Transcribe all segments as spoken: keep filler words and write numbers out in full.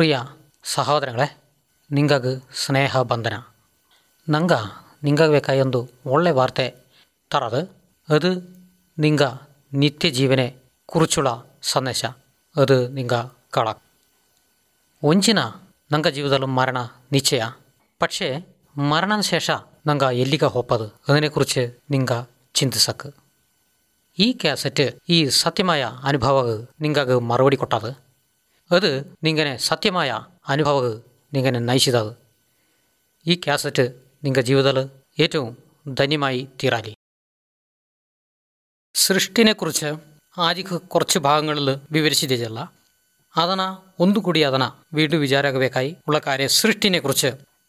ಪ್ರಿಯ ಸಹೋದರಗಳೇ, ನಿಂಗಾಗಿ ಸ್ನೇಹ ಬಂಧನ. ನಂಗೆ ನಿಂಗಾಗಿ ಬೇಕಾಯೊಂದು ಒಳ್ಳೆ ವಾರ್ತೆ ತರದು. ಅದು ನಿಂಗ ನಿತ್ಯ ಜೀವನೆ ಕುರುಚುಳ ಸಂದೇಶ. ಅದು ನಿಂಗ ಕಾಳ ಒಂಚಿನ ನಂಗ ಜೀವದಲ್ಲೂ ಮರಣ ನಿಶ್ಚಯ. പക്ഷേ മരണന ശേഷം ನಂಗೆ ಎಲ್ಲಿಗ ಹೋಗೋದು ಅದನ್ನೆക്കുറിച്ച് ನಿಂಗ ಚಿಂತಿಸಕ್ಕೆ ಈ ಕ್ಯಾಸೆಟ್ ಈ ಸತ್ಯಮಯ ಅನುಭವ ನಿಂಗಾಗಿ ಮರುಪಡಿ ಕೊಟ್ಟದು. ಅದು ನಿಂಗನೆ ಸತ್ಯಮಯ ಅನುಭವ ನಿಂಗನೆ നയിച്ചത്. ഈ ക്യാസറ്റ് നിങ്ങളുടെ ജീവിതത്തിൽ ഏറ്റവും ധന്യമായി തീരാലി. സൃഷ്ടിനെക്കുറിച്ച് ആദ്യം കുറച്ച് ഭാഗങ്ങളിൽ വിവരിച്ചില്ല. ಅದನ್ನು ಒಂದು ಕೂಡಿ ಅದನ್ನು വീണ്ടും വിചാരಬೇಕಾയി ഉള്ള കാര്യം സൃഷ്ടിനെക്കുറിച്ച്.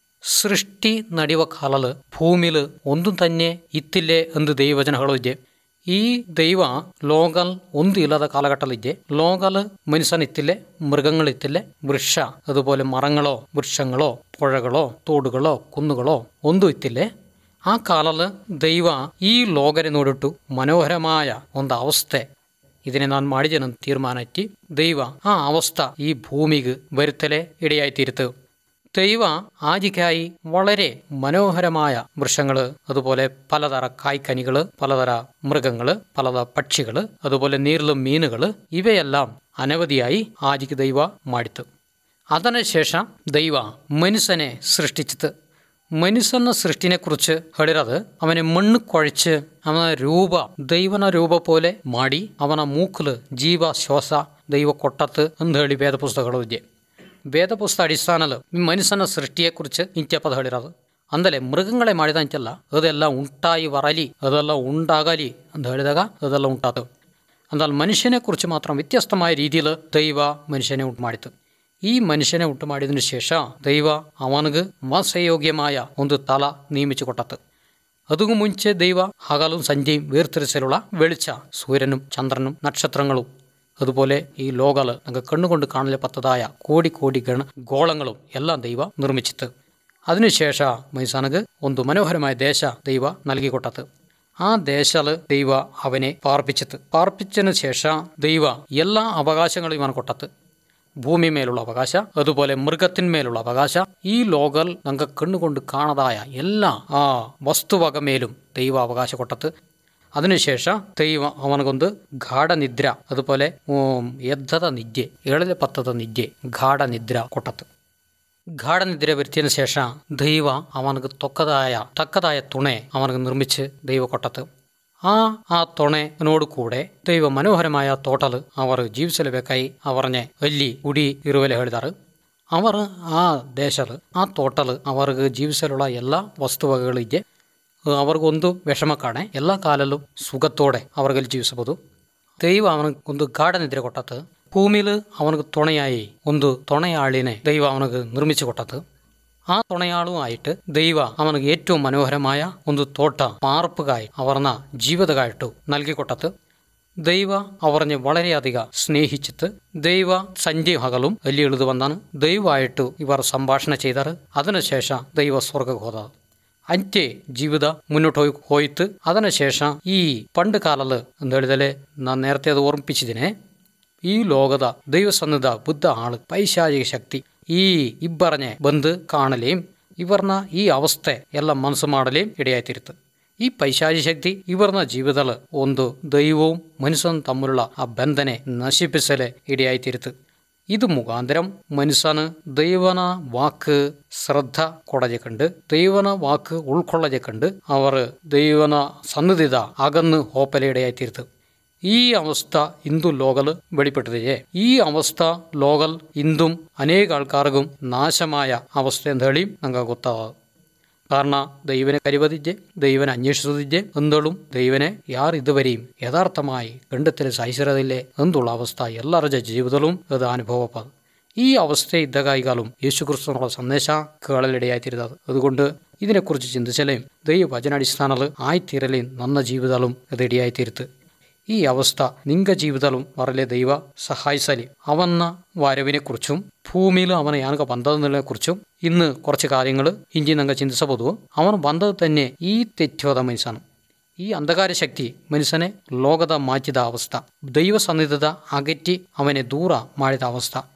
സൃഷ്ടി ನಡೆಯುವ ಕಾಲಲ್ಲಿ ಭೂಮಿಲಿ ಒಂದು തന്നെ ಇತ್ತಿಲ್ಲೇ ಎಂದು ದೈವವಚನ ಹೇಳೋದಿದೆ. ಈ ದೈವ ಲೋಕಲ್ ಒಂದು ಇಲ್ಲದ കാലഘട്ടത്തിലിದೆ. ലോകൽ മനുഷ്യനിത്തില്ലേ, മൃഗങ്ങളിത്തില്ലേ, വൃക്ഷ അതുപോലെ മരങ്ങളോ വൃക്ഷങ്ങളോ പുഴകളോ തോടുകളോ കുന്നുകളോ ഒന്നും ഇത്തില്ലേ. ആ കാലത്ത് ദൈವ ಈ ಲೋಕನೆ ನೋಡಿಟ್ಟು മനോഹരമായ ಒಂದು ಅವಸ್ಥೆ ഇതിനെ ನಾನು ಮಾಡಿದೆನಂತ ತೀರ್ಮಾನ ಇಟ್ಟು ದೈವ ಆ ಅವಸ್ಥೆ ಈ ಭೂಮಿಗೆ വരുത്തലേ ഇടയായിത്തീരുത്ത്. ദൈവ ആദ്യക്കായി വളരെ മനോഹരമായ വൃക്ഷങ്ങൾ, അതുപോലെ പലതര കായ്ക്കനികൾ, പലതര മൃഗങ്ങൾ, പലതര പക്ഷികൾ, അതുപോലെ നീരിലും മീനുകൾ, ഇവയെല്ലാം അനവധിയായി ആദ്യക്ക് ദൈവ ಮಾಡಿತು. അതിനുശേഷം ദൈവ മനുഷ്യനെ സൃഷ്ടിച്ചത്. മനുഷ്യನ സൃഷ്ടിനെക്കുറിച്ച് ಹೇಳಿರೋದು, ಅವನೇ ಮಣ್ಣು ಕೊಳച്ച് ಅವನ ರೂಪ ದೈವನ ರೂಪ പോലെ ಮಾಡಿ ಅವನ ಮೂಕಲು ಜೀವ ಶ್ವಾಸ ದೈವ ಕೊಟ್ಟത്ത് ಎಂದು ಹೇಳಿ ವೇದ ಪುಸ್ತಕಗಳು ಇದೆ. ವೇದಪುಸ್ತಕ ಅಡಿസ്ഥാನದಲ್ಲಿ ಮನುಷ್ಯನ ಸೃಷ್ಟಿയെക്കുറിച്ച് ಇಂತ್ಯಪದ ಹೇಳಿರೋದು. ಅಂದರೆ ಮೃಗಗಳೇ ಮಾಡಿದ ಅಂತೆಲ್ಲ, ಅದೆಲ್ಲ ಉಂಟಾಗಿ ವರಲಿ, ಅದೆಲ್ಲ ಉಂಟಾಗಲಿ ಅಂತ ಹೇಳಿದಾಗ ಅದೆಲ್ಲ ಉಂಟಾತು. എന്നാൽ മനുഷ്യനെക്കുറിച്ച് മാത്രം വ്യത്യസ്തമായ രീതിയിൽ ദൈവ മനുഷ്യനെ ഉണ്ടു ಮಾಡಿತು. ഈ മനുഷ്യനെ ഉണ്ടു ಮಾಡಿതിനു ശേഷം ദൈവ ಅವನಿಗೆ ವಾಸಯೋಗ್ಯമായ ಒಂದು ತಲ ನಿಯಮಿಸಿ ಕೊಟ್ಟತು. അതിനു ಮುಂಚೆ ദൈവ ಹಗಲು ಸಂಜೆയും വേർതിരിച്ചലുള്ള വെളിച്ച സൂര്യനും ചന്ദ്രനും നക്ഷത്രങ്ങളും അതുപോലെ ഈ ലോകൽ നമുക്ക് കണ്ണുകൊണ്ട് കാണലെ പത്തതായ കോടി കോടി ഗണ ഗോളങ്ങളും എല്ലാം ദൈവ നിർമ്മിച്ചിട്ട്. അതിനുശേഷം മനുഷ്യനക്ക് ಒಂದು മനോഹരമായ ദേശ ദൈവ നൽകിക്കൊട്ടത്ത്. ആ ദേശൽ ദൈവ അവനെ പാർപ്പിച്ചിട്ട്. പാർപ്പിച്ചതിന് ശേഷം ദൈവ എല്ലാ അവകാശങ്ങളും ഇവൻ കൊട്ടത്ത്. ഭൂമി മേലുള്ള അവകാശ, അതുപോലെ മൃഗത്തിന്മേലുള്ള അവകാശ, ഈ ലോകൽ നമുക്ക് കണ്ണുകൊണ്ട് കാണതായ എല്ലാ ആ വസ്തുവക മേലും ദൈവ അവകാശ കൊട്ടത്ത്. അതിനുശേഷം ദൈവം അവനക്കൊന്ന് ഗാഠനിദ്ര, അതുപോലെ ಎದ್ದದ ನಿದ್ದೆ, ಏಳಲೆ ಪತ್ತದ ನಿದ್ದೆ, ಗಾಢನಿದ್ರ ಕೊಟ್ಟತ್ತು. ಗಾಢನಿದ್ರೆ വരുത്തിയതിനു ശേഷം ദൈവ അവനക്ക് തൊക്കതായ തക്കതായ തുണെ അവനക്ക് നിർമ്മിച്ച് ദൈവ കൊട്ടത്ത്. ആ ആ തുണയോട് കൂടെ ദൈവ മനോഹരമായ തോട്ടൽ അവർ ജീവിಸಲೇಬೇಕಾയി അവറിഞ്ഞെ ಅಲ್ಲಿ ಉಡಿ ಇರುವಲೆ ಹೇಳಿದಾರೆ. അവർ ആ ദേശത്ത് ആ തോട്ടൽ അവർക്ക് ജീവിಸലുള്ള എല്ലാ ವಸ್ತುವಗಳಿದೆ. അവർക്കൊന്തു വിഷമക്കാണെ എല്ലാ കാലಲ್ಲೂ സുഖത്തോടെ അവർക്കಲ್ಲಿ ಜೀವಿಸಬಹುದು. ദൈവ അവനക്കൊಂದು ಗಾಢನಿದ್ರೆ ಕೊಟ್ಟത്ത്. ഭൂമിയിൽ അവനക്ക് തുണയായി ಒಂದು തുണയാളിനെ ദൈവ അവനക്ക് നിർമ്മിച്ചു ಕೊಟ್ಟത്ത്. ആ തുണയാളുമായിട്ട് ദൈവ അവനക്ക് ഏറ്റവും മനോഹരമായ ಒಂದು തോട്ട പാർപ്പുകായി അവർന്ന ജീവിതകായിട്ടു നൽകിക്കൊട്ടത്ത്. ദൈവ അവറിഞ്ഞ് വളരെയധികം സ്നേഹിച്ചിട്ട് ദൈവ സന്ധ്യ ഹകലും ಅಲ್ಲಿ ಇಳಿದು ಬಂದಾನು. ദൈവമായിട്ട് ഇവർ സംഭാഷണ ചെയ്താറ്. അതിനുശേഷം ദൈവ സ്വർഗ്ഗ ಹೋದ. ಅಂತ್ಯ ಜೀವಿತ ಮುನ್ನೋട്ട് ಹೋಗಿ ಹೋಯಿತು. അതിനുശേഷം ഈ പണ്ട് കാലത്ത് എന്ന് ಹೇಳಿದಲೆ ನಾನು നേരത്തെ അത് ഓർമ്മിപ്പിച്ചിതിനെ, ഈ ലോകത ദൈവസന്നിധ ബുദ്ധ ആള് പൈശാചിക ശക്തി ഈ ഇಬ್ಬರನೆ ಬಂದು ಕಾಣಲೇം ഇവർന്ന ഈ അവസ്ഥ എല്ലാം മനസ്സു ಮಾಡಲೇം ഇടയായിത്തീരുത്ത്. ഈ പൈശാചി ശക്തി ഇവർന്ന ജീവിതത്തിൽ ಒಂದು ദൈവവും മനുഷ്യനും തമ്മിലുള്ള ആ ബന്ധനെ നശിപ്പിച്ചലെ ഇടയായിത്തീരുത്ത്. ഇത് മുഖാന്തരം മനുഷ്യന് ദൈവന വാക്ക് ശ്രദ്ധ ಕೊಡದೆ കണ്ട്, ദൈവന വാക്ക് ഉൾക്കൊള്ളದೆ കണ്ട് അവർ ദൈവന സന്നിധിത അകന്ന് ಹೋಪಲೆ ഇടയായിത്തീരുത്ത്. ഈ അവസ്ഥ ಇಂದು ലോകൽ വെളിപ്പെട്ടിದೆ. ഈ അവസ്ഥ ലോകൽ ಇಂದುം ಅನೇಕ ആൾക്കാർക്കും നാശമായ അവസ്ഥ എന്ന് ಹೇಳಿ ನಂಗೆ ಗೊತ್ತಾಗ. കാരണം ദൈവനെ കരുവതിജെ, ദൈവനെ അന്വേഷിച്ചതിജെ എന്തോളും ദൈവനെ യാർ ഇതുവരെയും യഥാർത്ഥമായി കണ്ടെത്തൽ സഹിച്ചിരതില്ലേ എന്നുള്ള അവസ്ഥ എല്ലാവരുടെ ജീവിതത്തിലും അത് അനുഭവപ്പെടും. ഈ അവസ്ഥ ഇದ್ದകായികാലും യേശുക്രിസ്തുവിനുള്ള സന്ദേശ കേളലിടയായിത്തീരുന്നത്. അതുകൊണ്ട് ഇതിനെക്കുറിച്ച് ചിന്തിച്ചാലേ ദൈവവചനാടിസ്ഥാനത്തിൽ ആയിത്തീരലേ ನನ್ನ ജീവിതത്തിലും അത് ഇടയായിത്തീരുത്ത്. ഈ അവസ്ഥ നിങ്ക ജീവിതത്തിലും വരലെ ദൈവ സഹായിച്ചാലി അവന്ന വരവിനെക്കുറിച്ചും ഭൂമിയിൽ അവനെ ಯಾನಕ ಬಂದതിനെക്കുറിച്ചും ഇന്ന് കുറച്ച് കാര്യങ്ങൾ ഇഞ്ചി ನಂಗೆ ചിന്തിಸಬಹುದು. ಅವನು ಬಂದದ್ದು തന്നെ ಈ തെറ്റോದ ಮನುಷ್ಯನು. ഈ അന്ധകാര ശക്തി മനുഷ്യനെ ലോകത മാറ്റിದ അവസ്ഥ, ദൈവ സന്നിധത അകറ്റി അവനെ ദൂര ಮಾಡಿದ അവസ്ഥ.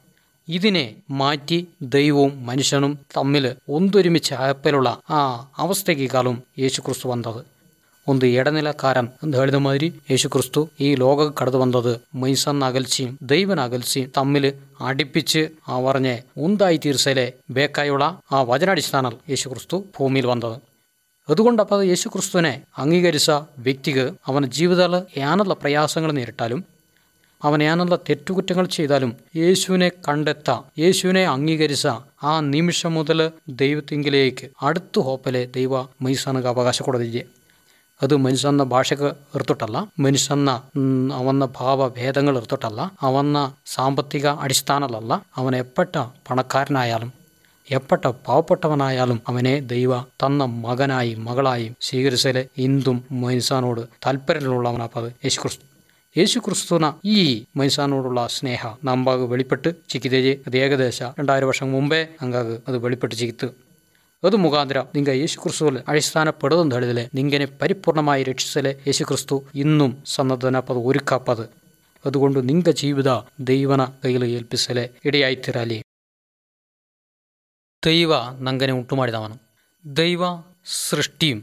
ഇതിനെ മാറ്റി ദൈവവും മനുഷ്യനും തമ്മിൽ ഒന്തൊരുമിച്ച് അയപ്പലുള്ള ആ അവസ്ഥയ്ക്കാളും യേശുക്രിസ്തു വന്നത്. ಒಂದು ಎಡನಿಲಕಾರನ್ ಅಂತ ಹೇಳಿದ ಮಾതിರಿ യേശുക്രിസ്തു ഈ ലോകം കടന്നു വന്നത് മനുഷ്യൻ അകൽച്ചയും ദൈവൻ അകൽച്ചയും തമ്മിൽ അടുപ്പിച്ച് ആ പറഞ്ഞ് ഒന്നായി തീർച്ചയിലെ ബേക്കായുള്ള ആ വചനാടിസ്ഥാനം യേശുക്രിസ്തു ഭൂമിയിൽ വന്നത്. അതുകൊണ്ടപ്പോൾ യേശുക്രിസ്തുവിനെ അംഗീകരിച്ച വ്യക്തിക്ക് അവൻ്റെ ജീവിതത്തിൽ ഏനുള്ള പ്രയാസങ്ങൾ നേരിട്ടാലും അവൻ ഏനുള്ള തെറ്റുകുറ്റങ്ങൾ ചെയ്താലും യേശുവിനെ കണ്ടെത്ത യേശുവിനെ അംഗീകരിച്ച ആ നിമിഷം മുതൽ ദൈവത്തിങ്കിലേക്ക് അടുത്ത ഹോപ്പലെ ദൈവ മനുഷ്യനക്ക് അവകാശം കൊടുത്തില്ലേ. അത് മനുഷ്യന്ന ഭാഷക്ക് എർത്തിട്ടല്ല, മനുഷ്യന്ന അവന്ന ഭാവഭേദങ്ങൾ എർത്തിട്ടല്ല, അവന്ന സാമ്പത്തിക അടിസ്ഥാനമല്ല. അവൻ എപ്പെട്ട പണക്കാരനായാലും എപ്പെട്ട പാവപ്പെട്ടവനായാലും അവനെ ദൈവ തന്ന മകനായി മകളായും സ്വീകരിച്ചതിലെ ഇന്തും മനുഷ്യനോട് താല്പര്യമുള്ളവനപ്പത് യേശുക്രിസ്തു. യേശുക്രിസ്തുവിന ഈ മനുഷ്യനോടുള്ള സ്നേഹ നമ്പാക് വെളിപ്പെട്ട് ചിക്കിതേജ് അത് ഏകദേശം രണ്ടായിരം വർഷം മുമ്പേ അങ്ങാക് അത് വെളിപ്പെട്ട് ചികിത്ത്. അത് മുഖാന്തരം നിങ്ങ യേശുക്രിസ്തുവിൽ അടിസ്ഥാനപ്പെടുതെന്ന് ಹೇಳಿದರೆ നിങ്ങനെ പരിപൂർണമായി രക്ഷിച്ചലെ യേശുക്രിസ്തു ഇന്നും സന്നദ്ധനപ്പത് ഒരുക്കാപ്പത്. അതുകൊണ്ട് നിങ്ങ ജീവിത ദൈവന കയ്യിൽ ഏൽപ്പിಸಲೆ ഇടയായിത്തിരാലി. ദൈവ ನಂಗನೆ ಉಂಟು ಮಾಡಿದವನು. ദൈവ സൃഷ്ടിയും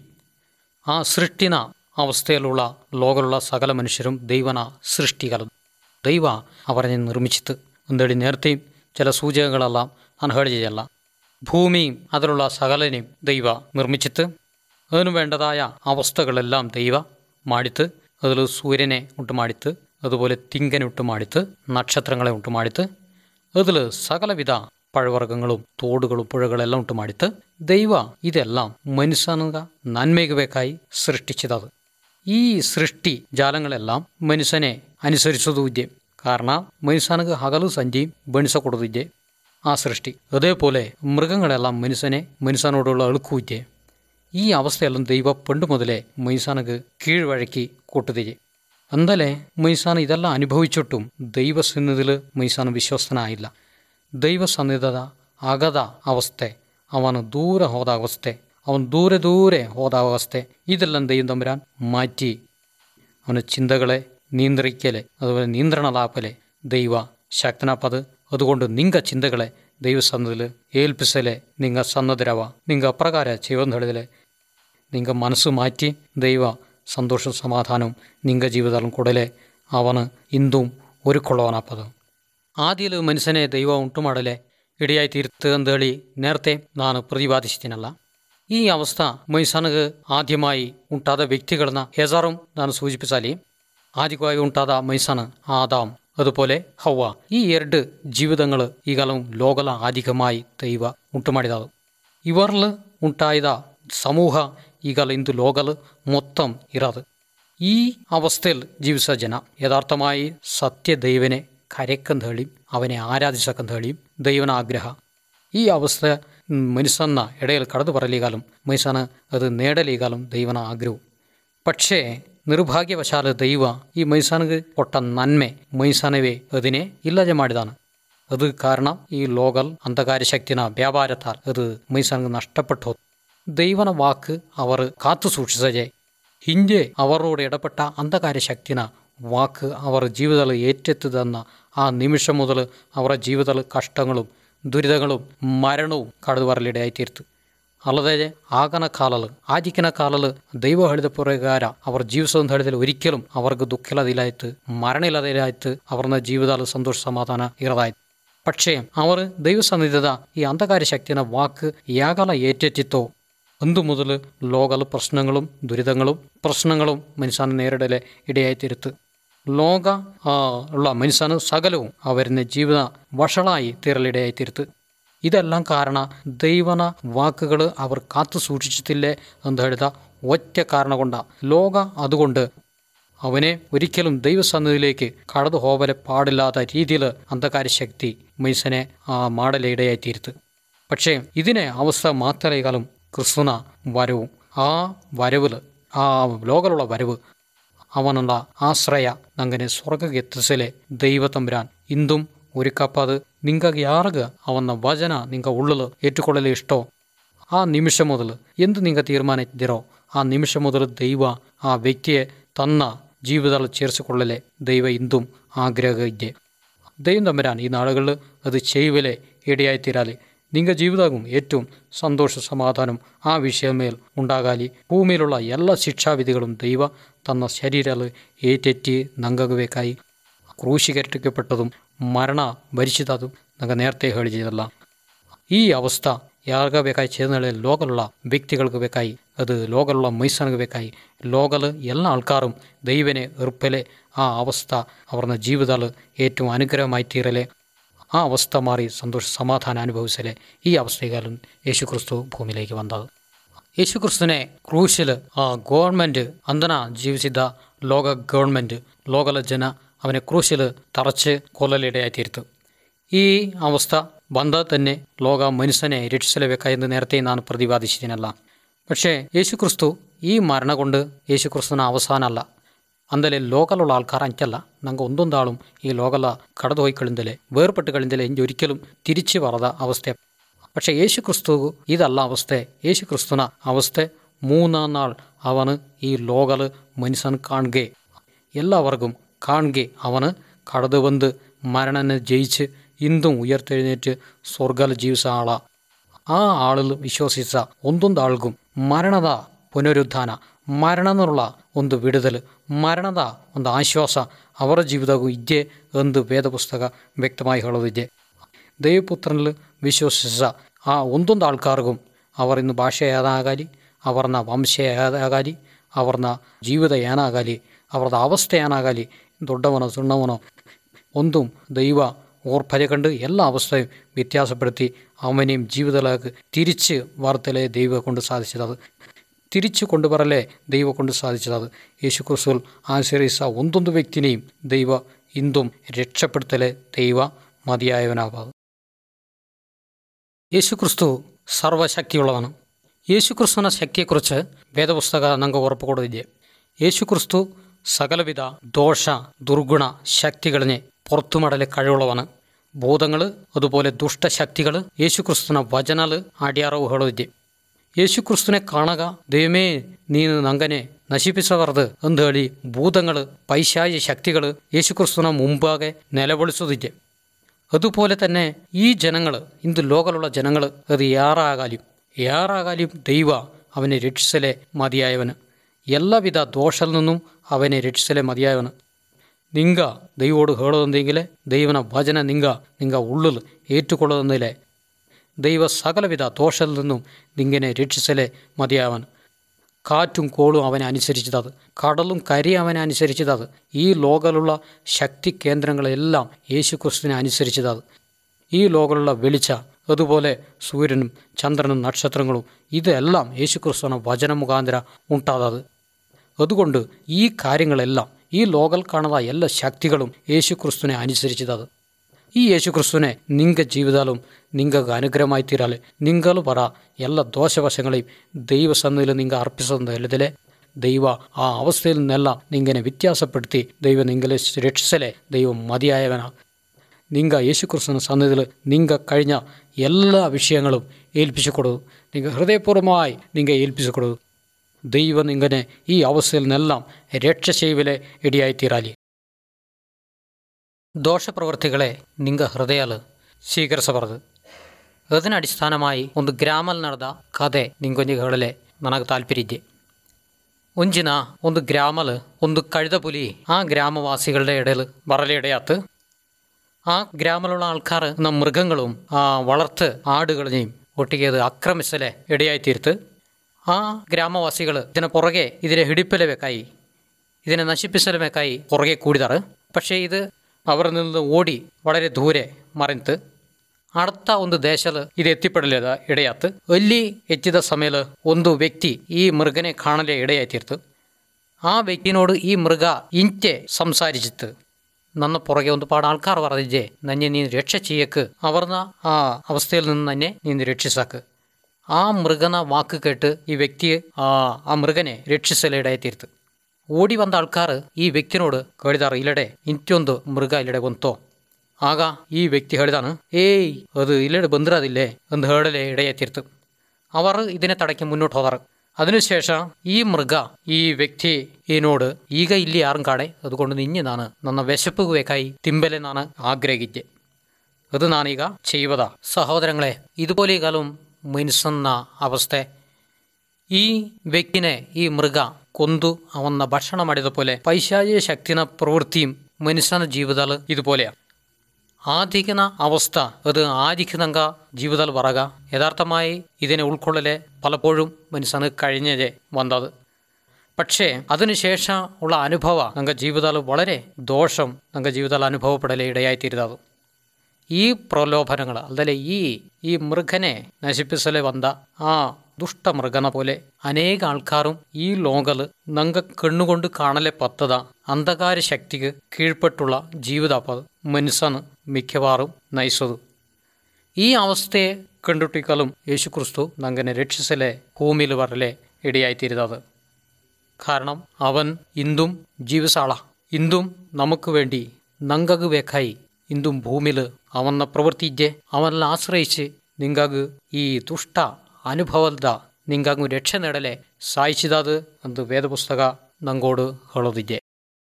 ആ സൃഷ്ടിന അവസ്ഥയിലുള്ള ലോകമുള്ള സകല മനുഷ്യരും ദൈവന സൃഷ്ടികളും ദൈവ അവരെ നിർമ്മിച്ചിട്ട് എന്തേಳಿ നേരത്തെയും ചില സൂചകങ്ങളെല്ലാം ഞാൻ ಹೇಳಿದೆಯಲ್ಲ. ഭൂമിയും അതിലുള്ള സകലനെയും ദൈവ നിർമ്മിച്ചിട്ട് അതിനു വേണ്ടതായ അവസ്ഥകളെല്ലാം ദൈവ മാടിത്ത് അതിൽ സൂര്യനെ ഉണ്ടുമാടിത്ത് അതുപോലെ തിങ്കനെ ഉട്ടുമാടിത്ത് നക്ഷത്രങ്ങളെ ഉണ്ടുമാടിത്ത് അതിൽ സകലവിധ പഴവർഗ്ഗങ്ങളും തോടുകളും പുഴകളെല്ലാം ഉണ്ടുമാടിത്ത് ദൈവ ഇതെല്ലാം മനുഷ്യനുക നന്മയ്ക്ക് ಬೇಕಾയി സൃഷ്ടിച്ചത്. ഈ സൃഷ്ടി ജാലങ്ങളെല്ലാം മനുഷ്യനെ അനുസരിച്ചതുവിദ്യ. കാരണം മനുഷ്യനുക്ക് ഹകಲು ಸಂಜೆയും ബണിസ കൊടുത്തിದ್ದೆ ആ സൃഷ്ടി. അതേപോലെ മൃഗങ്ങളെല്ലാം മനുഷ്യനെ മനുഷ്യനോടുള്ള അളുക്കുവിദ്യ. ഈ അവസ്ഥയെല്ലാം ദൈവ പണ്ട് മുതലേ മനുഷ്യനുക്ക് കീഴ്വഴക്കി കൂട്ടുതിയെ. എന്തായാലേ മനുഷ്യന് ഇതെല്ലാം അനുഭവിച്ചിട്ടും ദൈവസന്നിധിയിൽ മനുഷ്യന് വിശ്വസ്തനായില്ല. ദൈവസന്നിധത അഗത അവസ്ഥ, അവന് ദൂരെ ಹೋದ അവസ്ഥ, അവൻ ദൂരെ ദൂരെ ಹೋದ അവസ്ഥ ഇതെല്ലാം ദൈവം തമ്പുരാൻ മാറ്റി അവന് ചിന്തകളെ നിയന്ത്രിക്കലെ അതുപോലെ നിയന്ത്രണലാപ്പലെ ദൈവ ശക്തനാപ്പത്. അതുകൊണ്ട് നിങ്ങ ചിന്തകളെ ദൈവസന്നിധിയിൽ ഏൽപ്പിಸಲೆ നിങ്ങ സന്നദ്ധരവ നിങ്ങ അപ്രകാര ചെയ്യുമെന്ന് ಹೇಳಿದರೆ നിങ്ങ മനസ്സು മാറ്റി ദൈവ സന്തോഷവും സമാധാനവും നിങ്ങ ജീവിതം ಕೊಡಲೆ ಅವನು ಇಂದುം ഒരുക്കൊള്ളവനപ്പത്. ആദ്യയിൽ മനുഷ്യനെ ദൈവ ഉണ്ടുമാടലെ ഇടയായി തീർത്ത് എന്തേಳಿ നേരത്തെ ನಾನು പ്രതിപാദിച്ചിട്ടിനല്ല. ഈ അവസ്ഥ മനുഷ്യനുക്ക് ആദ്യമായി ഉണ്ടാದ വ്യക്തികളെന്ന ഹെസാറും ನಾನು സൂചിപ്പിച്ചാലേ ആദ്യമായി ഉണ്ടാದ മനുഷ്യന് ആദാം അതുപോലെ ഹവ്വ ഈ ಎರಡು ജീവിതങ്ങൾ ഈ കാലം ലോകല അധികമായി ദൈവ ഉണ്ടുമാടിയത്. ഇവരിൽ ഉണ്ടായ സമൂഹ ಈಗಲ ಇಂದು ಲೋಕಲ್ ಮೊತ್ತಂ ಇರೋದು. ಈ ಅವಸ್ಥೆಯಲ್ಲಿ ಜೀವಿಸ ಜನ ಯಥಾರ್ಥമായി സത്യ ദൈവനെ കരക്കಂತ ಹೇಳಿ അവനെ ആരാധിച്ചക്കಂತ ಹೇಳಿ ദൈവന ആഗ്രഹ. ഈ അവസ്ഥ മനുഷ്യನ ഇടയിൽ കടന്നു പറയലീകാലം മനുഷ്യന് അത് നേടലീകാലം ദൈവന ആഗ്രഹവും. പക്ഷേ നിർഭാഗ്യവശാൽ ദൈവ ഈ മനുഷ്യനക്ക് ಕೊಟ್ಟ നന്മೆ മനുഷ്യനവേ അതിനെ ഇല്ലാതെ ಮಾಡಿದಾನೆ. അത് കാരണം ഈ ലോകൽ അന്ധകാര ശക്തിന വ്യാപാരത്താൽ അത് മനുഷ്യനക്ക് നഷ്ടപ്പെട്ടു. ദൈവന വാക്ക് അവർ കാത്തു സൂക്ഷിച്ചേ. ಹಿಂದೆ ಅವರೋട് ഇടപെട്ട അന്ധകാര ശക്തിന വാക്ക് അവർ ജീവിതത്തിൽ ഏറ്റെത്തുതെന്ന ആ നിമിഷം മുതൽ അവരുടെ ജീവിതത്തിൽ കഷ്ടങ്ങളും ദുരിതങ്ങളും മരണവും കടന്നു വരലിടയായിത്തീർത്തു. അല്ലാതെ ಆಗನ ಕಾಲಲು ಆದಿಕಿನ ಕಾಲಲು ದೈವ ಹೇಳಿದ ಪ್ರಕಾರ അവർ ജീവിಸೋದು ಹೇಳಿದ್ರೆ ഒരിക്കലും അവർക്ക് ദുഃഖില്ലാതില്ലായിട്ട് മരണമില്ലാതില്ലായിട്ട് അവരുടെ ജീവിതത്തിൽ സന്തോഷ സമാധാന ഇറതായിട്ട്. പക്ഷേ അവർ ദൈവസന്നിധത ഈ അന്ധകാര ശക്തിന വാക്ക് യാകാല ഏറ്റെത്തിത്തോ അന്നു മുതൽ ലോകൽ പ്രശ്നങ്ങളും ദുരിതങ്ങളും പ്രശ്നങ്ങളും മനുഷ്യനെ നേരിടലെ ഇടയായിത്തീർത്ത് ലോക ഉള്ള മനുഷ്യന് സകലവും അവരുടെ ജീവിത വഷളായി തീരലിടയായിത്തീർത്ത്. ഇതെല്ലാം കാരണം ദൈവന വാക്കുകൾ അവർ കാത്തു സൂക്ഷിച്ചിട്ടില്ലേ എന്ന് എഴുത ഒറ്റ കാരണം കൊണ്ട ലോക അതുകൊണ്ട് അവനെ ഒരിക്കലും ദൈവസന്നിധിയിലേക്ക് കടന്നു പോവലെ പാടില്ലാത്ത രീതിയിൽ അന്ധകാര ശക്തി മനുഷ്യനെ ആ മാടലിടയായിത്തീർത്ത്. പക്ഷേ ഇതിനെ അവസ്ഥ മാത്രമേക്കാളും ക്രിസ്തുന വരവും ആ വരവിൽ ആ ലോകലുള്ള വരവ് അവനുള്ള ആശ്രയ അങ്ങനെ സ്വർഗ്ഗಕ್ಕೆ ಎತ್ತಿಸಲೆ ദൈവ തമ്പുരാൻ ಇಂದುം ഒരുക്കപ്പത് നിങ്ങൾക്ക് യാർಗ ಅವನ ವಚನ ನಿಂಗ ಉಳ್ಳಲು ಏറ്റുಕೊಳ್ಳಲು ಇಷ್ಟೋ ಆ ನಿಮಿಷ ಮೊದಲು ಎಂದು ನಿಂಗ ತೀರ್ಮಾನಿಸಿದಿರೋ ಆ ನಿಮಿಷ ಮೊದಲು ದೈವ ಆ ವ್ಯಕ್ತಿയെ ತನ್ನ ಜೀವದಲ್ಲಿ ಸೇರಿಸಿಕೊಳ್ಳಲೆ ದೈವ ಇಂದುം ആഗ്രഹ ಇದೆ. ദൈവം തമ്പുരാൻ ഈ നാളുകളിൽ അത് ചെയ്യുവലെ ഇടയായിത്തീരാലേ. നിങ്ങളുടെ ജീവിതവും ഏറ്റവും സന്തോഷ സമാധാനം ആ വിഷയമേൽ ഉണ്ടാകാലി. ഭൂമിയിലുള്ള എല്ലാ ശിക്ഷാവിധികളും ദൈവ തന്ന ശരീരങ്ങൾ ഏറ്റെറ്റി നങ്കകവേക്കായി ക്രൂശീകരിക്കപ്പെട്ടതും മരണ ഭരിച്ചതും ഞങ്ങൾ നേരത്തെ ಹೇಳಿ ചെയ്തല്ല. ഈ അവസ്ഥ ಯಾರಿಗಬೇಕಾಗಿ ചേർന്ന ലോകലുള്ള വ്യക്തികൾക്ക് ಬೇಕಾയി, അത് ലോകലുള്ള മനുഷ്യർക്ക് ಬೇಕಾയി, ലോകല് എല്ലാ ആൾക്കാരും ദൈവനെ എറുപ്പലെ ആ അവസ്ഥ അവരുടെ ജീവിതത്തിൽ ഏറ്റവും അനുഗ്രഹമായി തീരലെ, ആ അവസ്ഥ മാറി സന്തോഷ സമാധാനം അനുഭവിച്ചലെ ഈ അവസ്ഥയിലും യേശുക്രിസ്തു ഭൂമിയിലേക്ക് വന്നത്. യേശുക്രിസ്തുവിനെ ക്രൂശിൽ ആ ഗവൺമെൻറ് അന്തന ജീവിಸಿದ ലോക ഗവൺമെൻറ് ലോകല ജന അവനെ ക്രൂശിൽ തറച്ച് കൊല്ലലിടയായിത്തീർത്തു. ഈ അവസ്ഥ ಬಂದ തന്നെ ലോക മനുഷ്യനെ രക്ഷിಸಲೇಬೇಕಾയെന്ന് നേരത്തെ ഞാൻ പ്രതിപാദിച്ചിരുന്നല്ല. പക്ഷേ യേശുക്രിസ്തു ഈ മരണം കൊണ്ട് യേശുക്രിസ്തുവിನ അവസാനമല്ല. അന്തലെ ലോകലുള്ള ആൾക്കാർ അഞ്ചല്ല, ഞങ്ങൾ ഒന്നൊന്നാളും ഈ ലോകല കടന്നു പോയിക്കളിന്തലെ വേർപെട്ട് കളിന്തലെ ഇനി ഒരിക്കലും തിരിച്ചു വരാத അവസ്ഥ. പക്ഷേ യേശുക്രിസ്തു ഇതല്ല അവസ്ഥ. യേശുക്രിസ്തുവിನ അവസ്ഥ മൂന്നാം നാൾ അവന് ഈ ലോകല് മനുഷ്യൻ കാണുകെ, എല്ലാവർക്കും കാണുകെ അവന് കടന്നു വന്ന് മരണനെ ജയിച്ച് ഇന്നും ഉയർത്തെഴുന്നേറ്റ് സ്വർഗല ജീവിച്ച ആളാ. ആ ആളിൽ വിശ്വസിച്ച ഒന്നൊന്നും ആൾക്കും മരണದ പുനരുദ്ധാന, മരണനുള്ള ಒಂದು വിടുതൽ, മരണದ ಒಂದು ಆಶ್ವಾಸ ಅವರ ಜೀವದಾಗೂ ಇದ್ದೆ ಎಂದು ವೇದಪುಸ್ತಕ ವ್ಯಕ್ತമായി ಹೇಳೋದಿದೆ. ദൈവപുത്രനിൽ വിശ്വസിച്ച ആ ഒന്നൊന്നും ആൾക്കാർക്കും അവർ ഇന്ന് ഭാഷ ഏതാകാലി, അവരുടെ ವಂಶ ഏതാകാലി, അവരുടെ ജീവിത ಏನಾಗಲಿ, അവരുടെ അവസ്ഥ ಏನಾಗಲಿ, ದೊಡ್ಡವನೋ ಸಣ್ಣವನೋ ഒന്നും ദൈവ ഓർപ്പരെ കണ്ട് എല്ലാ അവസ്ഥയും വ്യത്യാസപ്പെടുത്തി അവനെയും ജീവിതത്തിലേക്ക് തിരിച്ച് വാർത്തലെ ദൈവം കൊണ്ട് സാധിച്ചത്, തിരിച്ചു കൊണ്ടുവരലേ ദൈവം കൊണ്ട് സാധിച്ചത്. യേശുക്രിസ്തുവിൽ ആശ്രയിച്ച ഒന്നൊന്നു വ്യക്തിനെയും ദൈവ ഇന്നും രക്ഷപ്പെടുത്തലേ ദൈവ മതിയായവനാവാതെ. യേശുക്രിസ്തു സർവശക്തിയുള്ളവനാണ്. യേശുക്രിസ്തുവിನ ശക്തിയെക്കുറിച്ച് വേദപുസ്തക ഞങ്ങൾക്ക് ഉറപ്പ് കൊടുത്തില്ലേ. യേശുക്രിസ്തു സകലവിധ ദോഷ ദുർഗുണ ശക്തികളിനെ പുറത്തുമടലെ കഴിവുള്ളവന്. ഭൂതങ്ങൾ അതുപോലെ ദുഷ്ടശക്തികൾ യേശുക്രിസ്തുവിನ വചനാൽ അടിയാറവ് ಹೇಳೋದಿದೆ. യേശുക്രിസ്തുവിനെ കാണുക, ദൈവമേ നീನು ನಂಗನೆ നശിപ്പിച്ചവർത് എന്ന് ಹೇಳಿ ഭൂതങ്ങൾ പൈശാചി ശക്തികൾ യേശുക്രിസ്തുവിನ മുമ്പാകെ നിലവിളിച്ചതിದೆ. അതുപോലെ തന്നെ ഈ ജനങ്ങൾ, ഇന്ന് ലോകലുള്ള ജനങ്ങൾ, അത് യാറാകാലും യാറാകാലും ദൈവ അവനെ രക്ഷിച്ചലേ മതിയായവന്. എല്ലാവിധ ദോഷത്തിൽ നിന്നും അവനെ രക്ഷിച്ചലേ മതിയായവന്. നിങ്ക ദൈവോട് ಹೇಳೋದೆಂದಿಗೆ ദൈവನ വചന നിങ്ക നിങ്ക ഉള്ളിൽ ഏറ്റുകൊള്ളുന്നില്ലേ, ദൈവ സകലവിധ ദോഷത്തിൽ നിന്നും നിങ്ങനെ രക്ഷിച്ചലേ മതിയാവൻ. കാറ്റും കോളും അവനെ അനുസരിച്ചത്, കടലും കരിയും അവനെ അനുസരിച്ചത്, ഈ ലോകലുള്ള ശക്തി കേന്ദ്രങ്ങളെല്ലാം യേശുക്രിസ്തുവിനെ അനുസരിച്ചത്. ഈ ലോകമുള്ള വെളിച്ച, അതുപോലെ സൂര്യനും ചന്ദ്രനും നക്ഷത്രങ്ങളും, ഇതെല്ലാം യേശുക്രിസ്തുവിನ വചന മുഖാന്തര ഉണ്ടാതത്. അതുകൊണ്ട് ഈ കാര്യങ്ങളെല്ലാം, ഈ ലോകൽ കാണുന്ന എല്ലാ ശക്തികളും യേശുക്രിസ്തുവിനെ അനുസരിച്ചത്. ഈ യേശുക്രിസ്തുവിനെ നിങ്ക ജീവിതാലും നിങ്ങൾക്ക് അനുഗ്രഹമായി തീരാല്. നിങ്ങൾ പറ എല്ലാ ദോഷവശങ്ങളെയും ദൈവസന്നിധിയിൽ നിങ്ങൾ അർപ്പിച്ചതല്ലേ. ദൈവ ആ അവസ്ഥയിൽ നിന്നെല്ലാം നിങ്ങനെ വ്യത്യാസപ്പെടുത്തി ദൈവം നിങ്ങളെ രക്ഷിച്ചലേ ദൈവം മതിയായവനാ. നിങ്ങൾ യേശുക്രിസ്തുവിನ സന്നിധിയിൽ നിങ്ങൾ കഴിഞ്ഞ എല്ലാ വിഷയങ്ങളും ഏൽപ്പിച്ചു കൊടുത്തു. നിങ്ങൾ ഹൃദയപൂർവ്വമായി നിങ്ങൾ ഏൽപ്പിച്ചു കൊടുത്തു. ദൈവം നിങ്ങനെ ഈ അവസ്ഥയിൽ നിന്നെല്ലാം രക്ഷ ചെയ്യവലെ ഇടയായിത്തീരാലി. ദോഷപ്രവൃത്തികളെ നിങ്ങൾ ഹൃദയാൽ സ്വീകരിಸಬಾರದು. അതിനടിസ്ഥാനമായി ಒಂದು ಗ್ರಾಮಲ್ಲಿ ನಡೆದ ಕಥೆ ನಿಂಗೊಂದು ಹೇಳಲೆ ನನಗೆ ತಾಲ್ಪರ್ಯ ಇದೆ. ಒಂಜಿನ ಒಂದು ಗ್ರಾಮಲ್ ಒಂದು കഴുത പുലി ആ ഗ്രാമവാസികളുടെ ഇടയിൽ വരലിടയാത്ത്. ആ ഗ്രാമത്തിലുള്ള ആൾക്കാർ എന്ന മൃഗങ്ങളും ആ വളർത്ത് ആടുകളെയും ഒട്ടിಗೆ അത് ആക്രമിച്ചലെ ഇടയായിത്തീർത്ത്. ആ ഗ്രാമവാസികൾ ഇതിനെ പുറകെ ഇതിനെ ಹಿಡಿಪಲೇಬೇಕಾയി, ഇതിനെ നശിപ്പിച്ചലേಬೇಕಾയി പുറകെ കൂടിതാറ്. പക്ഷേ ഇത് അവരിൽ നിന്ന് ഓടി വളരെ ദൂരെ മറിഞ്ഞ് അടുത്ത ಒಂದು ದೇಶಲ್ ಇದು ಎತ್ತಿಪಡಲೇದ ಇಡೆಯಾತು. ಅಲ್ಲಿ ಎತ್ತಿದ ಸಮಯ ಒಂದು ವ್ಯಕ್ತಿ ಈ ಮೃಗನೆ ಕಾಣಲೆ ಇಡೆಯಾಯ್ತಿರ್ತು. ಆ ವ್ಯಕ್ತಿನೋಡು ಈ ಮೃಗ ಇಂತೆ ಸಂಸಾರಿಸಿತ್ತು. ನನ್ನ പുറകെ ಒಂದು ಪಾಡು ആൾക്കാർ പറഞ്ഞില്ലേ, നന്നെ നീ രക്ഷ ചെയ്യക്ക്, അവരുടെ ആ അവസ്ഥയിൽ നിന്ന് തന്നെ നീ രക്ഷിസാക്ക്. ആ മൃഗന വാക്ക് കേട്ട് ഈ വ്യക്തിയെ ആ ആ മൃഗനെ രക്ഷിಸಲೇടായിത്തീർത്ത്. ഓടി വന്ന ആൾക്കാർ ഈ വ്യക്തിനോട് കേಳಿದಾರು, ഇല്ലടെ ಇಂತೊಂದು ಮೃಗ ಇಲ್ಲಡೆ ಬಂತೋ. ಆಗ ಈ ವ್ಯಕ್ತಿ ಹೇಳಿದಾನು, ಏಯ್ ಅದು ಇಲ್ಲಡೆ ಬಂದಿರೋದಿಲ್ಲೇ ಎಂದು ಹೇಳಲೆ ಇಡೆಯಾಯ್ತಿರ್ತು. അവർ ഇതിനെ തടയ്ക്ക് മുന്നോട്ട് ಹೋದಾರು. അതിനുശേഷം ಈ ಮೃಗ ಈ ವ್ಯಕ್ತಿ ಏನೋಡು ಈಗ ಇಲ್ಲಿ ಯಾರು ಕಾಡೆ അതുകൊണ്ട് നിഞ്ഞ് ನಾನು ನನ್ನ വിശപ്പ് ಬೇಕಾയി തിമ്പലെ ನಾನು ആഗ്രഹിച്ചെ അത് നാനീക ചെയ്യുവത. സഹോദരങ്ങളെ, ഇതുപോലെ ഈ കാലം മനുഷ്യന്ന അവസ്ഥ. ಈ ವ್ಯಕ್ತಿനെ ಈ ಮೃಗ ಕೊಂದು ಅವನ್ನ ಭಕ್ಷಣ ಮಾಡಿದ പോലെ പൈശാചിക ശക്തിന പ്രവൃത്തിയും മനുഷ്യನ ಜೀವದಲ್ಲಿ ഇതുപോലെയാണ്. ആദിക്കുന്ന അവസ്ഥ അത് ആദിക്കുന്നങ്ക ജീവിതത്തിൽ പറക യഥാർത്ഥമായി ഇതിനെ ഉൾക്കൊള്ളലെ പലപ്പോഴും മനുഷ്യന് കഴിഞ്ഞേ വന്നത്. പക്ഷേ അതിനുശേഷം ഉള്ള അനുഭവ ഞങ്ങളുടെ ജീവിതത്തിൽ വളരെ ദോഷം ഞങ്ങളുടെ ജീവിതത്തിൽ അനുഭവപ്പെടലേ ഇടയായിത്തീരുന്നത്. ഈ പ്രലോഭനങ്ങൾ അതല്ലേ ഈ ഈ മൃഗനെ നശിപ്പിച്ചലെ വന്ന ആ ദുഷ്ടമൃഗനെ പോലെ അനേക ആൾക്കാരും ഈ ലോകൽ ഞങ്ങൾ കണ്ണുകൊണ്ട് കാണലെ പത്തത അന്ധകാര ശക്തിക്ക് കീഴ്പ്പെട്ടുള്ള ജീവിതപ്പത് മനുഷ്യന് മിക്കവാറും നയിച്ചത്. ഈ അവസ്ഥയെ കണ്ടിട്ടിക്കാലും യേശുക്രിസ്തു ഞങ്ങനെ രക്ഷിച്ചലെ ഭൂമിയിൽ വരലെ ഇടയായിത്തീരുന്നത്. കാരണം അവൻ ഇന്തും ജീവസാള ഇന്തും നമുക്ക് വേണ്ടി ഞങ്ങൾക്ക് ಬೇಕಾയി ഇന്തും ഭൂമിയിൽ ಅವನ್ನ ಪ್ರವರ್ತಿಜ್ಜೆ ಅವನ್ನ ಆಶ್ರಯಿಸಿ ನಿಂಗಾಗಿ ಈ ದುಷ್ಟ ಅನುಭವದ ನಿಂಗಾಗೂ ರಕ್ಷೆ ನೀಡಲೆ ಸಾಯಿಸಿದಾದ ಒಂದು ವೇದ ಪುಸ್ತಕ ನಂಗೋಡು ಹೇಳೋದಿದ್ದೆ.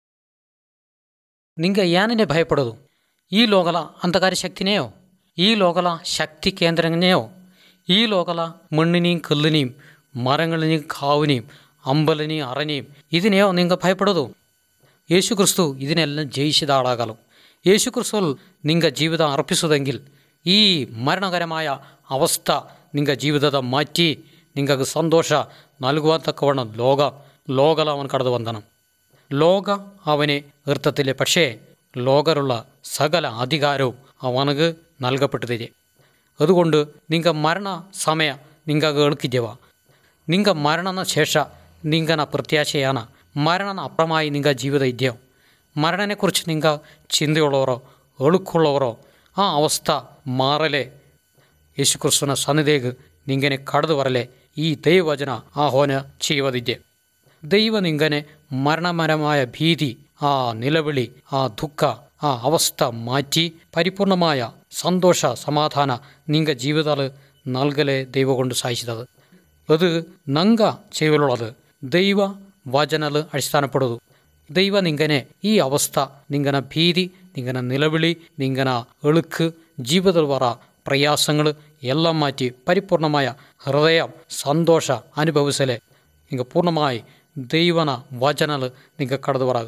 ನಿಂಗ ಯಾನೇ ಭಯಪಡೋದು? ಈ ಲೋಕಲ ಅಂಧಕಾರ ಶಕ್ತಿನೇಯೋ, ഈ ലോകല ശക്തി കേന്ദ്രങ്ങളെയോ, ഈ ലോകല മണ്ണിനെയും കല്ലിനെയും മരങ്ങളിനെയും കാവിനെയും അമ്പലിനെയും അറനെയും ഇതിനെയോ നിങ്ങൾ ഭയപ്പെടുന്നു? യേശു ക്രിസ്തു ഇതിനെല്ലാം ജയിച്ചത ആളാകലും. യേശു ക്രിസ്തുവിൽ നിങ്ങൾ ജീവിതം അർപ്പിച്ചതെങ്കിൽ ഈ മരണകരമായ അവസ്ഥ നിങ്ങൾ ജീവിതത്തെ മാറ്റി നിങ്ങൾക്ക് സന്തോഷ നൽകുവാൻ തക്കവണ്ണം ലോക ലോകല അവൻ കടന്നു വന്നണം. ലോക അവനെ നിർത്തത്തില്ല. പക്ഷേ ലോകരുള്ള സകല അധികാരവും അവനക്ക് നൽകപ്പെട്ടതില്ലേ. അതുകൊണ്ട് നിങ്ങൾ മരണ സമയ നിങ്ങൾക്ക് എളുക്കിജവ നിങ്ങൾ മരണന ശേഷ നിങ്ങന പ്രത്യാശയാണ്. മരണന അപ്പുറമായി നിങ്ങൾ ജീവിതം ഇദ്യോ. മരണനെക്കുറിച്ച് നിങ്ങൾ ചിന്തയുള്ളവരോ എളുക്കുള്ളവരോ ആ അവസ്ഥ മാറലെ യേശുക്രിസ്തുവിನ സന്നിധിക്ക് നിങ്ങനെ കടന്നു വരലെ ഈ ദൈവവചന ആഹ്വാന ചെയ്യുവതിದ್ದೆ. ദൈവ നിങ്ങനെ മരണപരമായ ഭീതി, ആ നിലവിളി, ആ ദുഃഖ, ആ അവസ്ഥ മാറ്റി പരിപൂർണമായ സന്തോഷ സമാധാന നിങ്ങൾ ജീവിതത്തിൽ നൽകലെ ദൈവ കൊണ്ട് സാധിച്ചത്. അത് ನಂಗ ചെയ്യലുള്ളത് ദൈവ വചനൽ അടിസ്ഥാനപ്പെടുന്നു. ദൈവ നിങ്ങനെ ഈ അവസ്ഥ നിങ്ങന ഭീതി, നിങ്ങന നിലവിളി, നിങ്ങന എളുക്ക് ജീവിതത്തിൽ വറ പ്രയാസങ്ങൾ എല്ലാം മാറ്റി പരിപൂർണമായ ഹൃദയം സന്തോഷ അനുഭവിച്ചലെ നിങ്ങൾ പൂർണ്ണമായി ദൈവന വചനൽ നിങ്ങൾ കടന്നു വരാ.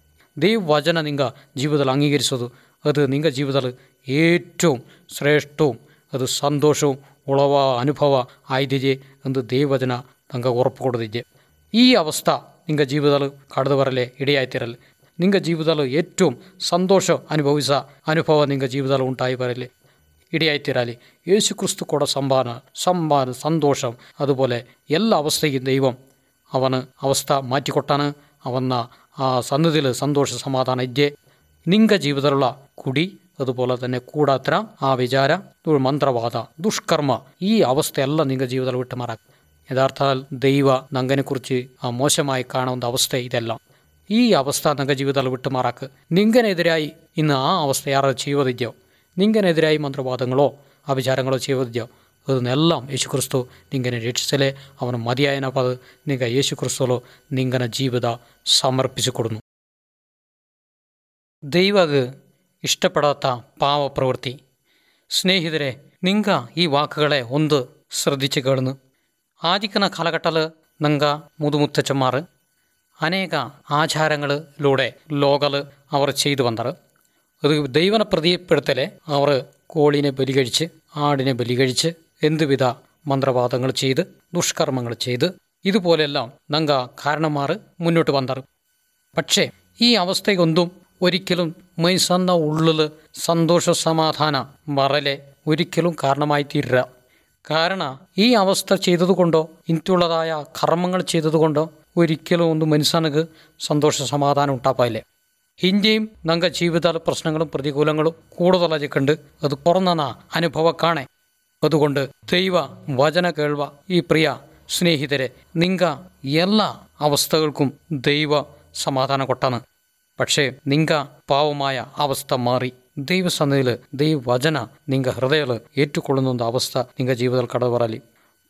ദൈവവചന നിങ്ങൾ ജീവിതത്തിൽ അംഗീകരിച്ചത് അത് നിങ്ങൾ ജീവിതത്തിൽ ഏറ്റവും ശ്രേഷ്ഠവും അത് സന്തോഷവും ഉളവ അനുഭവ ആയില്ലേ എന്ന് ദൈവവചന നിങ്ങൾ ഉറപ്പ് കൊടുത്തില്ലേ. ഈ അവസ്ഥ നിങ്ങൾ ജീവിതത്തിൽ കടന്നു വരലെ ഇടയായിത്തീരൽ. നിങ്ങൾ ജീവിതത്തിൽ ഏറ്റവും സന്തോഷം അനുഭവിച്ച അനുഭവം നിങ്ങൾ ജീവിതത്തിൽ ഉണ്ടായി വരല്ലേ ഇടയായിത്തീരാലേ. യേശു ക്രിസ്തു കൂടെ സമ്പാദന സമ്പാദന സന്തോഷം അതുപോലെ എല്ലാ അവസ്ഥയും ദൈവം അവന് അവസ്ഥ മാറ്റിക്കൊട്ടാണ്. അവന്ന ആ സന്നിധിയിൽ സന്തോഷ സമാധാനം ഇജ്ജെ നിങ്ക ജീവിതത്തിലുള്ള കുടി അതുപോലെ തന്നെ കൂടാത്ര ആ വിചാര മന്ത്രവാദ ദുഷ്കർമ്മ ഈ അവസ്ഥയെല്ലാം നിങ്ങൾ ജീവിതത്തിൽ വിട്ടുമാറാക്കും. യഥാർത്ഥാൽ ദൈവ നങ്കനെക്കുറിച്ച് ആ മോശമായി കാണുന്ന അവസ്ഥ ഇതെല്ലാം ഈ അവസ്ഥ നിങ്ങൾ ജീവിതത്തിൽ വിട്ടുമാറാക്ക്. നിങ്ങനെതിരായി ഇന്ന് ആ അവസ്ഥ യാറ് ചെയ്യുവതിദ്യോ, നിങ്ങനെതിരായി മന്ത്രവാദങ്ങളോ അവിചാരങ്ങളോ ചെയ്യുവതിദ്യോ ಅದನ್ನೆല്ലാം ಯೇಸು ಕ್ರಿಸ್ತು ನಿಂಗನೆ ರಕ್ಷಿಸಲೇ ಅವನ ಮದಿಯಾಯನಪದ ನಿಂಗ ಯೇಸು ಕ್ರಿಸ್ತಲು ನಿಂಗನ ಜೀವದ സമർപ്പിച്ചുകൊടുന്നു. ദൈവക്ക് ഇഷ്ടപ്പെടാത്ത പാവപ്രവൃത്തി. സ്നേഹിതരെ, നിങ്ക ഈ വാക്കുകളെ ഒന്ന് ശ്രദ്ധിച്ച് കേളുന്നു. ആദിക്കുന്ന കാലഘട്ടത്തിൽ നിങ്ക മുതുമുത്തച്ഛന്മാർ അനേക ആചാരങ്ങളിലൂടെ ലോകൽ അവർ ചെയ്തു വന്നത്. അത് ദൈവനെ പ്രതിപ്പെടുത്തലെ അവർ കോളിനെ ബലി കഴിച്ച് ആടിനെ ബലി കഴിച്ച് എന്തുവിധ മന്ത്രവാദങ്ങൾ ചെയ്ത് ദുഷ്കർമ്മങ്ങൾ ചെയ്ത് ഇതുപോലെല്ലാം നങ്ക കാരണന്മാർ മുന്നോട്ട് വന്നത്. പക്ഷേ ഈ അവസ്ഥയൊന്നും ഒരിക്കലും മനുഷ്യൻ്റെ ഉള്ളിൽ സന്തോഷ സമാധാന വരലെ ഒരിക്കലും കാരണമായി തീരുക. കാരണം ഈ അവസ്ഥ ചെയ്തതുകൊണ്ടോ ഇനിയുള്ളതായ കർമ്മങ്ങൾ ചെയ്തതുകൊണ്ടോ ഒരിക്കലും ഒന്നും മനുഷ്യനക്ക് സന്തോഷ സമാധാനം ഉണ്ടാപ്പായില്ലേ. ഇന്ത്യയും നങ്ക ജീവിത പ്രശ്നങ്ങളും പ്രതികൂലങ്ങളും കൂടുതലായി കണ്ട് അത് കുറഞ്ഞ അനുഭവം കാണേ. അതുകൊണ്ട് ദൈവ വചന കേൾവ ഈ പ്രിയ സ്നേഹിതരെ, നിങ്ക എല്ലാ അവസ്ഥകൾക്കും ദൈവ സമാധാനം കൊട്ടാണ്. പക്ഷേ നിങ്ക പാവമായ അവസ്ഥ മാറി ദൈവസന്നിധിയിൽ ദൈവവചന നിങ്ക ഹൃദയത്തിൽ ഏറ്റുകൊള്ളുന്ന അവസ്ഥ നിങ്ക ജീവിതത്തിൽ കടന്നു വരാലി.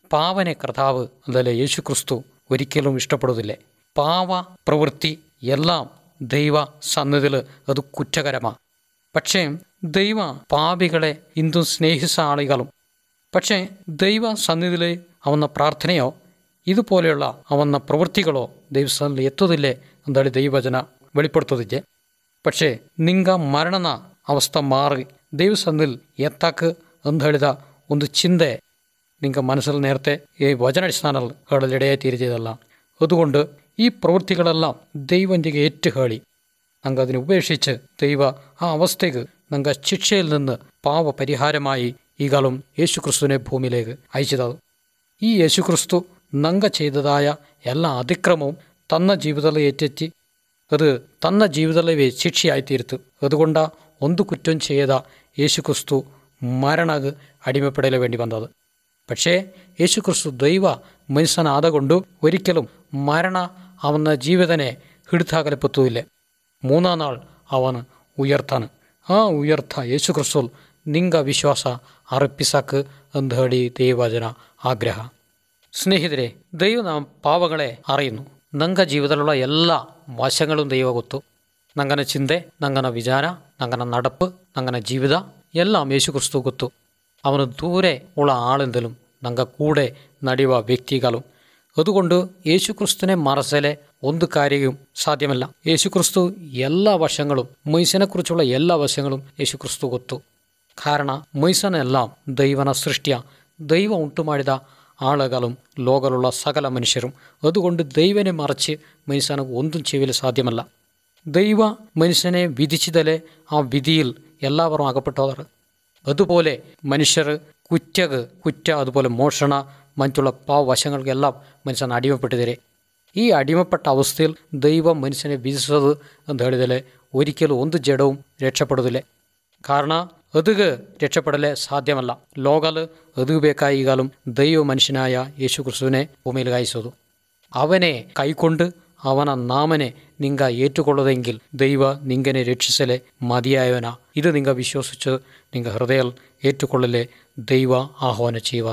പാവനെ കർത്താവ് അതല്ലേ യേശു ക്രിസ്തു ഒരിക്കലും ഇഷ്ടപ്പെടുന്നില്ലേ. പാവ പ്രവൃത്തി എല്ലാം ദൈവ സന്നിധിയിൽ അത് കുറ്റകരമാണ്. പക്ഷേ ദൈവ പാപികളെ ഇന്തും സ്നേഹിച്ച ആളുകളും പക്ഷേ ദൈവ സന്നിധിയിലെ അവന്ന പ്രാർത്ഥനയോ ഇതുപോലെയുള്ള അവന്ന പ്രവൃത്തികളോ ദൈവസന്നിധിയിൽ എത്തുന്നില്ലേ എന്താണ് ദൈവവചന വെളിപ്പെടുത്തുന്നില്ലേ. പക്ഷേ ನಿಂಗ ಮರಣನ ಅವಸ್ಥೆ ಮಾರಿ ದೇವಸನ್ನಿಲ್ ಎತ್ತಾಕ ಅಂತ ಹೇಳಿದ ಒಂದು ಚಿಂತೆ ನಿಂಗೆ ಮನಸ್ಸಲ್ಲಿ നേരത്തെ ഈ വചനടിസ്ഥാനത്തിൽ ഹേളലിടയായി തീരുന്നതല്ല. അതുകൊണ്ട് ഈ പ്രവൃത്തികളെല്ലാം ദൈവത്തിൻ്റെ ഏറ്റു ഹേളി ഞങ്ങൾ അതിനെ ഉപേക്ഷിച്ച് ദൈവ ആ അവസ്ഥയ്ക്ക് ഞങ്ങൾ ശിക്ഷയിൽ നിന്ന് പാവപരിഹാരമായി ഈ കാലം യേശുക്രിസ്തുവിനെ ഭൂമിയിലേക്ക് അയച്ചത്. ഈ യേശുക്രിസ്തു ഞങ്ങൾ ചെയ്തതായ എല്ലാ അതിക്രമവും തന്ന ജീവിതത്തിൽ ഏറ്റെത്തി അത് തന്ന ജീവിതത്തിലെ ശിക്ഷയായിത്തീർത്തു. അതുകൊണ്ട് ಒಂದು കുറ്റം ചെയ്ത യേശുക്രിസ്തു മരണക്ക് അടിമപ്പെടലു വേണ്ടി വന്നത്. പക്ഷേ യേശുക്രിസ്തു ദൈവ മനുഷ്യനാദകൊണ്ട് ഒരിക്കലും മരണ അവನ ജീവിതനെ ಹಿಡಿತಾಗಲಿಪತ್ತೂಲ್ಲ. ಮೂന്നാം നാൾ ಅವನು ಉಯರ್ತಾನೆ. ಆ ಉಯರ್ಥ യേശുക്രിസ്തു ನಿಂಗ ವಿಶ್ವಾಸ ಅರ್ಪಿಸಕ್ಕೆ ಅಂತ ಹೇಳಿ ದೇವಜನ ಆಗ್ರಹ. ಸ್ನೇಹಿತರೆ, ದೈವ ನಮ್ಮ ಪಾವಗಳೇ അറിയുന്നു. ನಂಗ ಜೀವದಲ್ಲಿರುವ ಎಲ್ಲ ವಶങ്ങളും ದೈವ ಗೊತ್ತು. ನಂಗನ ಚಿಂತೆ, ನಂಗನ ವಿಚಾರ, ನಂಗನ നടപ്പ്, ನಂಗನ ജീവിത എല്ലാം യേശുക്രിസ്തു ಗೊತ್ತು. ಅವನು ദൂരെ ഉള്ള ആളെന്തലും ನಂಗ കൂടെ ನಡೆಯುವ ವ್ಯಕ್ತಿಗಳು. അതുകൊണ്ട് യേശുക്രിസ്തുവിനെ മറച്ചലെ ಒಂದು കാര്യവും സാധ്യമല്ല. യേശുക്രിസ്തു എല്ലാ വശങ്ങളും മനുഷ്യനെക്കുറിച്ചുള്ള എല്ലാ വശങ്ങളും യേശുക്രിസ്തു ಗೊತ್ತು. ಕಾರಣ ಮನುಷ್ಯನೆല്ലാം ദൈവನ ಸೃಷ್ಟಿಯ ദൈവം ಉಂಟುಮಾಡಿದ ആളുകളും ലോകലുള്ള സകല മനുഷ്യരും. അതുകൊണ്ട് ദൈവനെ മറച്ച് മനുഷ്യന് ഒന്നും ചെയ്യൽ സാധ്യമല്ല. ദൈവ മനുഷ്യനെ വിധിച്ചതല്ലേ ആ വിധിയിൽ എല്ലാവരും അകപ്പെട്ടവർ. അതുപോലെ മനുഷ്യർ കുറ്റക്ക് കുറ്റ അതുപോലെ മോഷണ മറ്റുള്ള പാവവശങ്ങൾക്കെല്ലാം മനുഷ്യൻ അടിമപ്പെട്ടുതരെ. ഈ അടിമപ്പെട്ട അവസ്ഥയിൽ ദൈവം മനുഷ്യനെ വിധിച്ചത് എന്ന് ಹೇಳಿದರೆ ഒരിക്കലും ಒಂದು ജഡവും രക്ഷപ്പെടുന്നില്ല. കാരണം അതുക രക്ഷപ്പെടലേ സാധ്യമല്ല. ലോകല് അത് ಬೇಕಾയി ಈಗಲೂ ദൈവ മനുഷ്യനായ യേശുക്രിസ്തുവിനെ ഭൂമിയിൽ അയച്ചതു. അവനെ കൈക്കൊണ്ട് അവന നാമനെ നിങ്ക ഏറ്റുകൊള്ളതെങ്കിൽ ദൈവ നിങ്കനെ രക്ഷിച്ചലേ മതിയായവന. ഇത് നിങ്ക വിശ്വസിച്ച് നിങ്ക ഹൃദയം ഏറ്റുകൊള്ളലേ ദൈവ ആഹ്വാനം ചെയ്യുക.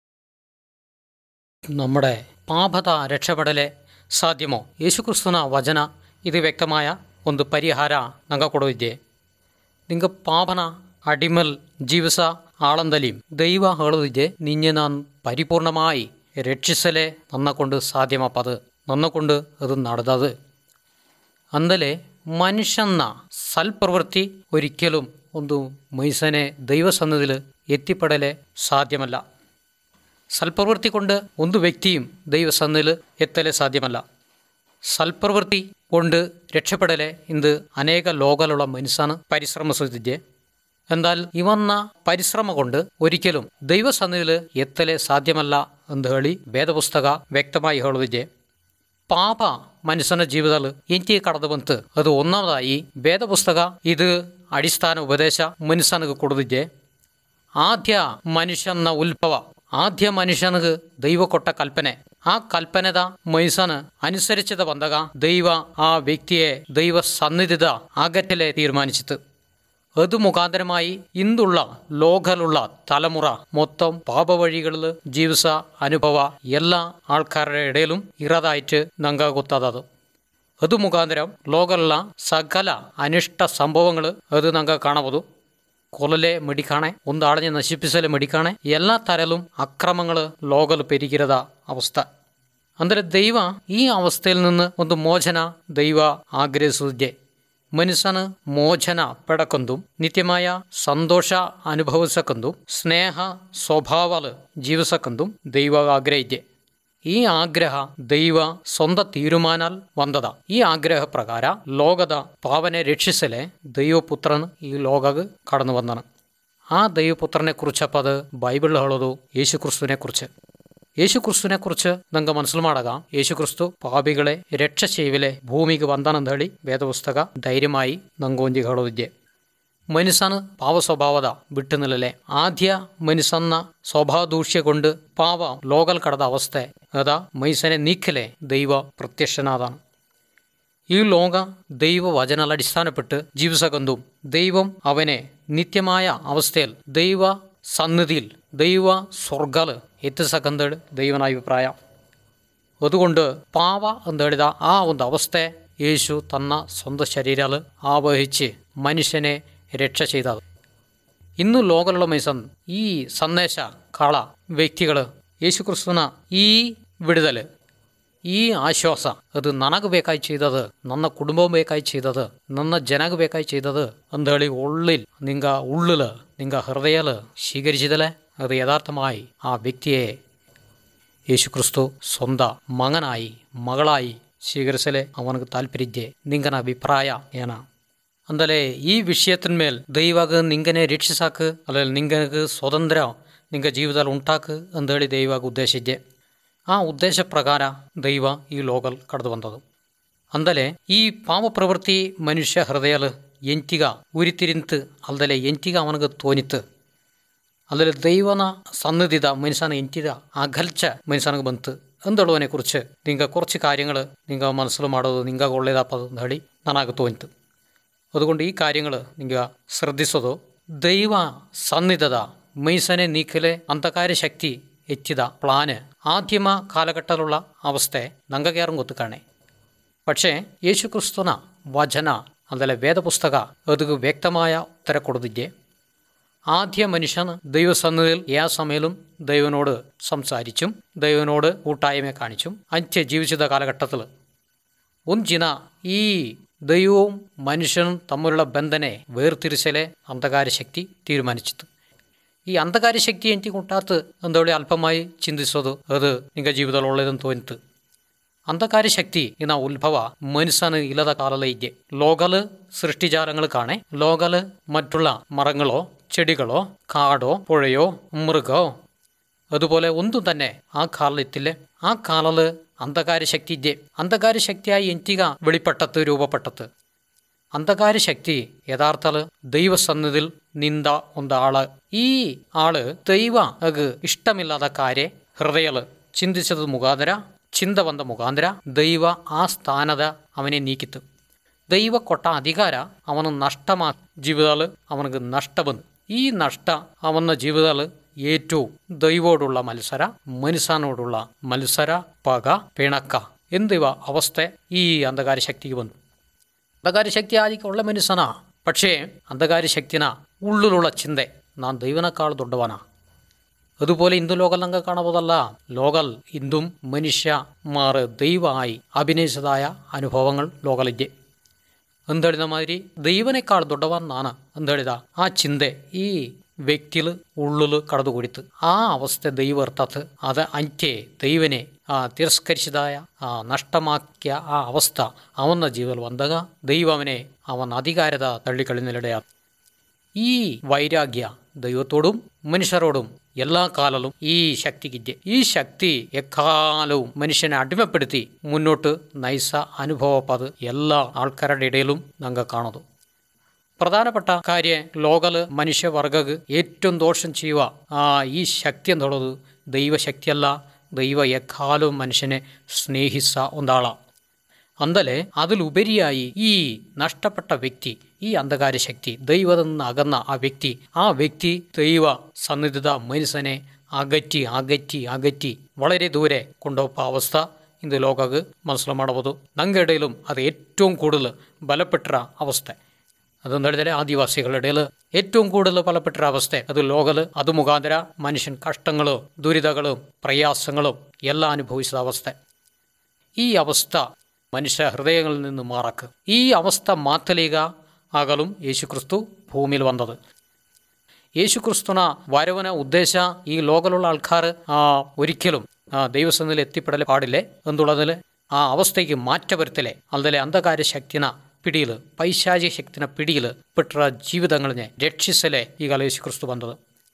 നമ്മുടെ പാപത രക്ഷപ്പെടലേ സാധ്യമോ? യേശുക്രിസ്തുവിನ ವಚನ ಇದು ವ್ಯಕ್ತമായ ಒಂದು ಪರಿಹಾರ ನಂಗ ಕೊಡುವಿದ್ದೆ. ನಿಂಗ ಪಾಪನ അടിമൽ ജീവിസ ആളന്തലിയും ദൈവ ಹೇಳುವುದಿದೆ, നിന്നെ നാൻ പരിപൂർണമായി രക്ഷിസലേ നന്നെക്കൊണ്ട് സാധ്യമപ്പത്, നന്നെക്കൊണ്ട് അത് നടന്നത്. അന്തലേ മനുഷ്യന്ന സൽപ്രവൃത്തി ഒരിക്കലും ಒಂದು മനുഷ്യനെ ദൈവസന്നിധിയിൽ എത്തിപ്പെടലേ സാധ്യമല്ല. സൽപ്രവൃത്തി കൊണ്ട് ಒಂದು വ്യക്തിയും ദൈവസന്നിധിയിൽ എത്തലേ സാധ്യമല്ല. സൽപ്രവൃത്തി കൊണ്ട് രക്ഷപ്പെടലേ ഇന്ന് അനേക ലോകലുള്ള മനുഷ്യന് പരിശ്രമിച്ചിದ್ದೆ. എന്നാൽ ഇവന്ന പരിശ്രമ കൊണ്ട് ഒരിക്കലും ദൈവസന്നിധിയിൽ എത്തലേ സാധ്യമല്ല എന്ന് ಹೇಳಿ വേദപുസ്തക വ്യക്തമായി ಹೇಳುವುದಿದೆ. പാപ മനുഷ്യನ ജീവിതത്തിൽ എനിക്ക് കടന്നു ಬಂತು. ಅದು ഒന്നാമതായി വേദപുസ്തക ഇത് അടിസ്ഥാന ഉപദേശ മനുഷ്യനക്ക് ಕೊಡುವುದಿದೆ. ಆದ್ಯ ಮನುಷ್ಯನ ಉಲ್ಭವ, ಆದ್ಯ ಮನುಷ್ಯನಿಗೆ ದೈವ ಕೊಟ್ಟ ಕಲ್ಪನೆ, ಆ ಕಲ್ಪನೆದ ಮನುಷ್ಯನ ಅನುಸರಿಸಿದ ಬಂದಾಗ ದೈವ ಆ ವ್ಯಕ್ತಿയെ ദൈവ സന്നിധിത അകറ്റലെ തീരുമാനിച്ചിട്ട് അത് മുഖാന്തരമായി ഇന്നുള്ള ലോകലുള്ള തലമുറ മൊത്തം പാപവഴികളിൽ ജീവിച്ച അനുഭവ എല്ലാ ആൾക്കാരുടെ ഇടയിലും ഇറതായിട്ട് നങ്ക ಗೊತ್ತಾದದು. അത് മുഖാന്തരം ലോകലുള്ള സകല അനിഷ്ട സംഭവങ്ങൾ അത് നങ്ക കാണಬಹುದು. കൊലലെ മെಡಿಕಾಣೆ, ಒಂದು ಆಳನೆ ನಶಿಪಿಸಲೆ മെಡಿಕಾಣೆ, എല്ലാ തരലും അക്രമങ്ങൾ ലോകൽ പെരുകിರದ അവസ്ഥ. ಅಂದರೆ ದೈವ ಈ ಅವಸ್ಥೆയിൽ നിന്ന് ಒಂದು ಮೋಚನ ದೈವ ಆಗ್ರಹಿಸುವುದೇ. ಮನುಷ್ಯನ ಮೋಚನ ಪಡಕೊಂದು ನಿತ್ಯമായ ಸಂತೋಷ അനുഭവിಸಕೊಂದು ಸ್ನೇಹ ಸ್ವಭಾವಲು ಜೀವಿಸಕೊಂದು ದೈವ ಆಗ್ರಹಿದೆ. ഈ ആഗ്രഹ ദൈവ സ്വന്തം തീരുമാനാൽ വന്നതാ. ഈ ആഗ്രഹ പ്രകാര ലോകದ പാവനെ രക്ഷിസലെ ദൈവപുത്രൻ ഈ ലോകക്ക് കടന്നു വന്നാണ്. ആ ദൈവപുത്രനെ കുറിച്ചപ്പോൾ അത് ബൈബിളിൽ ಹೇಳೋದು യേശുക്രിസ്തുവിനെ കുറിച്ച്. യേശുക്രിസ്തുവിനെ കുറിച്ച് നമുക്ക് മനസ്സിലാക്കാം. യേശുക്രിസ്തു പാപികളെ രക്ഷ ചെയ്യലെ ഭൂമിക്ക് വന്നാണെന്ന് ಹೇಳಿ വേദപുസ്തക ധൈര്യമായി നങ്കൊഞ്ചി ಹೇಳೋದಿದೆ. മനുഷ്യന് പാവ സ്വഭാവത വിട്ടുനില്ലലെ ആദ്യ മനുഷ്യന്ന സ്വഭാവ ദൂഷ്യ കൊണ്ട് പാവ ലോകൽ കടದ അവസ്ഥ അതാ മനുഷ്യനെ നീക്കലെ ദൈവ പ്രത്യക്ഷനാതാണ്. ഈ ലോക ദൈവ വചനാൽ അടിസ്ഥാനപ്പെട്ട് ജീവിസകൊണ്ടും ദൈവം അവനെ നിത്യമായ അവസ്ഥയിൽ ദൈവ സന്നിധിയിൽ ದೈವ ಸ್ವರ್ಗಲು ಎತ್ತಿಸಕಂದೇಳಿ ದೈವನ ಅಭಿಪ್ರಾಯ. അതുകൊണ്ട് പാവ എന്നെഴുത ആ ಒಂದು അവസ്ഥ യേശു തന്ന സ്വന്തം ശരീരം ആവഹിച്ച് മനുഷ്യനെ രക്ഷ ചെയ്തത്. ഇന്ന് ലോകമുള്ള മനുഷ്യൻ ഈ സന്ദേശ കാള വ്യക്തികൾ യേശു ക്രിസ്തുവിನ ಈ വിടുതൽ, ಈ ಆಶ್ವಾಸ ಅದು ನನಗೆ ಬೇಕಾಗಿ ചെയ്തത്, ನನ್ನ ಕುಟುಂಬ ಬೇಕಾಗಿ ചെയ്തത്, ನನ್ನ ಜನಗೆ ಬೇಕಾಗಿ ചെയ്തത് ಅಂದೇಳಿ ഉള്ളിൽ നിങ്ങ ഉള്ളിൽ നിങ്ങ ഹൃദയൽ സ്വീകരിച്ചതല്ലേ, അത് യഥാർത്ഥമായി ആ വ്യക്തിയെ യേശു ക്രിസ്തു സ്വന്തം മകനായി മകളായി സ്വീകരിಸಲೇ ಅವನಿಗೆ ತಾಲ್ಪರ್ಯ. ನಿಂಗನ ಅಭಿಪ್ರಾಯ ಏನ ಅಂದಲೇ ಈ ವಿಷಯത്തിന്മേൽ ദൈവಗ ನಿಂಗನೆ ರಕ್ಷಿಸಾಕ ಅಲ್ಲ ನಿಂಗನಿಗೆ ಸ್ವಾತಂತ್ರ್ಯ ನಿಂಗ ಜೀವದಲ್ಲಿ ಉಂಟಾಕ ಅಂದೇಳಿ ದೈವಗ ಉದ್ದೇಶಿದ್ದೆ. ಆ ಉದ್ದೇಶ ಪ್ರಕಾರ ದೈವ ಈ ಲೋಕಲ್ ಕಳೆದು ಬಂದದು. ಅಂದಲೇ ಈ ಪಾಪ ಪ್ರವೃತ್ತಿ ಮನುಷ್ಯ ಹೃದಯಲ್ ಎಂತಿಗ ಉರಿತಿರಿಂತು ಅಲ್ದಲೆ ಎಂತಿಗ ಅವನಿಗೆ ತೋನಿತ್ತು, ಅಲ್ಲದೆ ದೈವನ സന്നിധിത മനുഷ്യനെ ಎಂತಿದ അകൽച്ച മനുഷ്യനിಗೆ ಬಂತು ಅಂದಳುವನೆ ಕುರಿച്ച് ನಿಂಗ കുറച്ച് കാര്യങ്ങൾ ನಿಂಗ മനസ്സിൽ ಮಾಡೋದು ನಿಂಗ ಒಳ್ಳೇದಪ್ಪ ಅಂತ ಹೇಳಿ ನನಗೆ ತೋನಿತು. അതുകൊണ്ട് ഈ കാര്യങ്ങൾ ನಿಂಗ ശ്രദ്ധിಸೋದು ദൈവ സന്നിധത മനുഷ്യനെ നീക്കലെ അന്ധകാര ശക്തി എത്തിದ പ്ലാന് ആദ്യമ കാലഘട്ടത്തിലുള്ള അവസ്ഥ ನಂಗಗ್ಯಾರು ಗೊತ್ತು ಕಾಣೆ. പക്ഷേ യേശു ക്രിസ്തുവിನ വചന അതല്ല വേദപുസ്തക അതിന് വ്യക്തമായ ഉത്തരം കൊടുത്തിದ್ದೆ. ആദ്യ മനുഷ്യൻ ദൈവസന്നിധിയിൽ ഏ സമയലും ദൈവനോട് സംസാരിച്ചും ദൈവനോട് കൂട്ടായ്മ കാണിച്ചും അന്ത്യ ജീവിച്ചിത കാലഘട്ടത്തിൽ ಒಂದಿನ ഈ ദൈവവും മനുഷ്യനും തമ്മിലുള്ള ബന്ധനെ വേർതിരിച്ചലെ അന്ധകാര ശക്തി തീരുമാനിച്ചിತು. ಈ ಅಂಧಕಾರ ಶಕ್ತಿ ಎಂಟಿ ಉಂಟಾತು ಅಂದೇಳಿ ಅಲ್ಪമായി ಚಿಂತಿಸೋದು ಅದು ನಿಂಗ ಜೀವದಲ್ಲಿ ಒಳ್ಳೆಯದಂತ ತೋನಿತು. ಅಂಧಕಾರ ಶಕ್ತಿ ಇನ್ನ ಉದ್ಭವ ಮನುಷ್ಯന് ഇല്ലാத കാലല്ലേ ഇದ್ದೆ. ലോകല് സൃഷ്ടിജാലങ്ങൾ കാണെ, ലോകല് മറ്റുള്ള മരങ്ങളോ ചെടികളോ കാടോ പുഴയോ മൃഗോ അതുപോലെ ഒന്നും തന്നെ ആ കാലം എത്തില്ലേ. ആ കാലല് അന്ധകാര ശക്തി ഇದ್ದೆ. അന്ധകാര ശക്തിയായി ಎಂಟಿಗ വെളിപ്പെട്ടത് രൂപപ്പെട്ടത്. അന്ധകാര ശക്തി യഥാർത്ഥ ദൈവസന്നിധിയിൽ നിന്ന ഒന്നാള്. ഈ ആള് ദൈവ അഗ് ഇഷ്ടമില്ലാത്ത കാര്യ ഹൃദയല് ചിന്തിച്ചത് മുഖാന്തര ചിന്ത വന്ന മുഖാന്തര ദൈവ ആ സ്ഥാനത അവനെ നീക്കിತ್ತು. ദൈവ ಕೊಟ್ಟ ಅಧಿಕಾರ ಅವನ ನಷ್ಟಮಾ ജീവിതത്തിൽ അവനക്ക് നഷ്ട ಬಂದು. ഈ നഷ്ട അവನ ജീവിതത്തിൽ ഏറ്റവും ദൈവോടുള്ള മത്സര, മനുഷ്യനോടുള്ള മത്സര, പക, പിണക്ക എന്നിവ അവസ്ഥ ഈ അന്ധകാര ശക്തിക്ക് വന്നു. അന്ധകാര ശക്തി ആദ്യം ഉള്ള മനുഷ്യനാ, പക്ഷേ അന്ധകാര ശക്തിന ഉള്ളിലുള്ള ചിന്ത നാൻ ദൈവനേക്കാൾ ദೊಡ್ಡവനാ. അതുപോലെ ഇന്ദു ലോകൽ നമുക്ക് കാണുന്നതല്ല. ലോകൽ ഇന്ദും മനുഷ്യമാർ ദൈവമായി അഭിനയിച്ചതായ അനുഭവങ്ങൾ ലോകലിದ್ದೆ. എന്തേಳಿದ മാതിരി ദൈവനേക്കാൾ ദೊಡ್ಡവൻ നാണ് എന്തേಳಿದ ആ ചിന്ത ഈ വ്യക്തിയിൽ ഉള്ളിൽ കടന്നുകൂടിത്ത്. ആ അവസ്ഥ ദൈവം ഇರ್ತത്ത്. അത് അന്ത്യ ദൈവനെ ആ തിരസ്കരിച്ചതായ ആ നഷ്ടമാക്കിയ ആ അവസ്ഥ അവನ ജീവിതത്തിൽ വന്നക ദൈവം അവനെ അവൻ അധികാരത തള്ളിക്കളയുന്നിടയാ. ഈ വൈരാഗ്യ ദൈവത്തോടും മനുഷ്യരോടും എല്ലാ കാലവും ഈ ശക്തിക്കിದ್ದೆ. ഈ ശക്തി എക്കാലവും മനുഷ്യനെ അടിമപ്പെടുത്തി മുന്നോട്ട് നയിച്ച അനുഭവപ്പത് എല്ലാ ആൾക്കാരുടെ ഇടയിലും നമുക്ക് കാണുന്നു. പ്രധാനപ്പെട്ട കാര്യ ലോകല് മനുഷ്യവർഗക്ക് ഏറ്റവും ദോഷം ചെയ്യുക ആ ഈ ശക്തി എന്നുള്ളത് ദൈവശക്തിയല്ല. ദൈവ എക്കാലവും മനുഷ്യനെ സ്നേഹിച്ച ഒന്നാളാണ്. അന്തലെ അതിലുപരിയായി ഈ നഷ്ടപ്പെട്ട വ്യക്തി, ഈ അന്ധകാര ശക്തി ദൈവത്തിൽ നിന്ന് അകന്ന ആ വ്യക്തി ആ വ്യക്തി ദൈവ സന്നിധിത മനുഷ്യനെ അകറ്റി അകറ്റി അകറ്റി വളരെ ദൂരെ കൊണ്ടുപോയ അവസ്ഥ ഇന്ന് ലോകക്ക് മനസ്സിലാക്കಬಹುದು. നമ്മുടെ ഇടയിലും അത് ഏറ്റവും കൂടുതൽ ബലപ്പെട്ട അവസ്ഥ. അതെന്താ ആദിവാസികളുടെ ഇടയിൽ ഏറ്റവും കൂടുതൽ ബലപ്പെട്ട അവസ്ഥ അത് ലോകല്. അത് മുഖാന്തര മനുഷ്യൻ കഷ്ടങ്ങളും ദുരിതങ്ങളും പ്രയാസങ്ങളും എല്ലാം അനുഭവിച്ച അവസ്ഥ. ഈ അവസ്ഥ മനുഷ്യ ഹൃദയങ്ങളിൽ നിന്ന് മാറക്ക്. ഈ അവസ്ഥ മാറ്റലേക ആകലും യേശുക്രിസ്തു ഭൂമിയിൽ വന്നത്. യേശുക്രിസ്തുന വരവന ഉദ്ദേശ ഈ ലോകലുള്ള ആൾക്കാർ ഒരിക്കലും ദൈവസന്നിധിയിൽ എത്തിപ്പെടൽ പാടില്ലേ എന്നുള്ളതിൽ ആ അവസ്ഥയ്ക്ക് മാറ്റ വരുത്തലേ. അതിലെ അന്ധകാര ശക്തിന പിടിയിൽ പൈശാചിക ശക്തിന പിടിയിൽ പെട്ട ജീവിതങ്ങളിനെ രക്ഷിസലേ ഈ കാല യേശുക്രിസ്തു വന്നത്.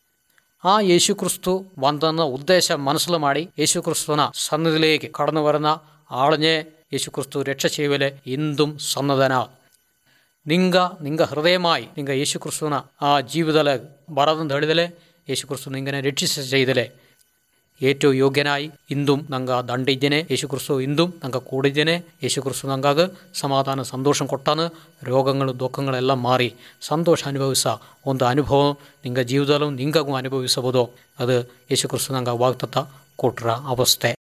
ആ യേശുക്രിസ്തു വന്നെന്ന ഉദ്ദേശം മനസ്സിൽ മാടി യേശുക്രിസ്തുവിന സന്നിധിയിലേക്ക് കടന്നു വരുന്ന ആളിനെ യേശുക്രിസ്തു രക്ഷ ചെയ്യലെ എന്തും സന്നദ്ധന. നിങ്ക നിങ്ക ഹൃദയമായി നിങ്ക യേശുക്രിസ്തുവിന ആ ജീവിതല ಬರದಂತ ಹೇಳಿದಲೆ യേശുക്രിസ്തു നിങ്ങനെ രക്ഷിച്ച ചെയ്തಲೆ. ഏറ്റവും ಯೋಗ್ಯನಾയി ಇಂದುಂ ನಂಗ ದಂಡ ಇದ್ದೇನೆ, ಯೇಸು ಕ್ರಿಸ್ತು ಇಂದುಂ ನಂಗ ಕೂಡಿದ್ದೇನೆ, ಯೇಸು ಕ್ರಿಸ್ತು ನಂಗಾಗ ಸಮಾಧಾನ ಸಂತೋಷ ಕೊಟ್ಟಾನು, ರೋಗಗಳು ದುಃಖಗಳೆಲ್ಲ ಮಾರಿ ಸಂತೋಷ ಅನುಭವಿಸ ಒಂದು ಅನುಭವ ನಿಂಗ ಜೀವದಲ್ಲೂ ನಿಂಗಾಗೂ ಅನುಭವಿಸಬಹುದು. ಅದು ಯೇಸು ಕ್ರಿಸ್ತು ನಂಗ ವಾಗ್ದತ್ತ ಕೊಟ್ರ ಅವಸ್ಥೆ.